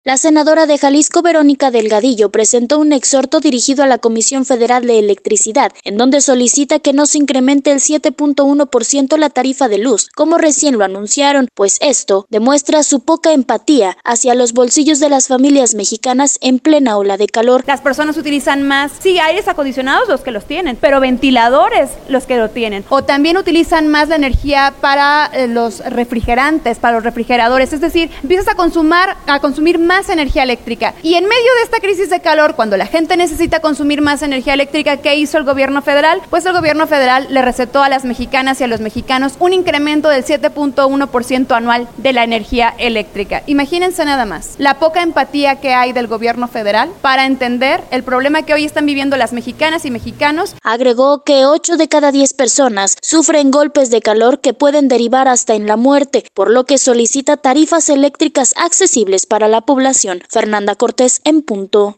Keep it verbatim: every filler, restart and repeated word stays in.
La senadora de Jalisco, Verónica Delgadillo, presentó un exhorto dirigido a la Comisión Federal de Electricidad, en donde solicita que no se incremente el siete punto uno por ciento la tarifa de luz, como recién lo anunciaron, pues esto demuestra su poca empatía hacia los bolsillos de las familias mexicanas en plena ola de calor. Las personas utilizan más, sí, aires acondicionados los que los tienen, pero ventiladores los que lo tienen. O también utilizan más la energía para eh, los refrigerantes, para los refrigeradores, es decir, empiezas a consumir, a consumir más energía eléctrica. Y en medio de esta crisis de calor, cuando la gente necesita consumir más energía eléctrica, ¿qué hizo el gobierno federal? Pues el gobierno federal le recetó a las mexicanas y a los mexicanos un incremento del siete punto uno por ciento anual de la energía eléctrica. Imagínense nada más, la poca empatía que hay del gobierno federal para entender el problema que hoy están viviendo las mexicanas y mexicanos. Agregó que ocho de cada diez personas sufren golpes de calor que pueden derivar hasta en la muerte, por lo que solicita tarifas eléctricas accesibles para la población. Fernanda Cortés, en punto.